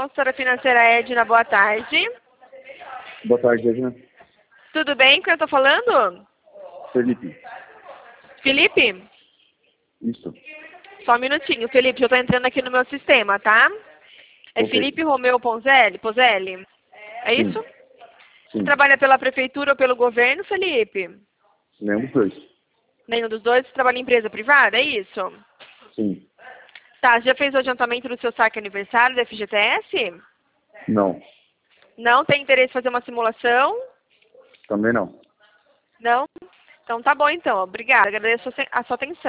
Consultora financeira Edna, boa tarde. Boa tarde, Edna. Tudo bem com quem eu estou falando? Felipe. Felipe? Isso. Só um minutinho, Felipe, eu estou entrando aqui no meu sistema, tá? É Ok. Felipe Romeu Pozelli? É Sim. isso? Sim. Você trabalha pela prefeitura ou pelo governo, Felipe? Nenhum dos dois. Nenhum dos dois? Você trabalha em empresa privada, é isso? Sim. Tá, você já fez o adiantamento do seu saque aniversário da FGTS? Não. Não tem interesse em fazer uma simulação? Também não. Não? Então tá bom então, obrigada, agradeço a sua atenção.